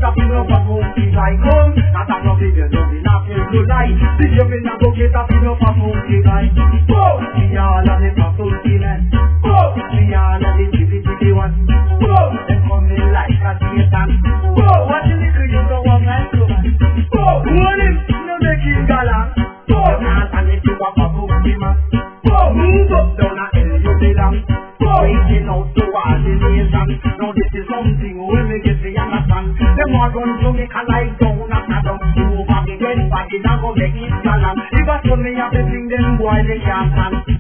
a feel up a funky guy. Come, not a no video, no me not feel to lie. This you me not go get a feel up a funky guy. Oh, we all a them a funky man. Oh, we all a the chippy one. Oh, them coming like a Satan. Oh, what the little you don't want like to man. Oh, hold him, no make him galang. Oh, can't stand it to a funky man. Oh, move up down a hell you belong.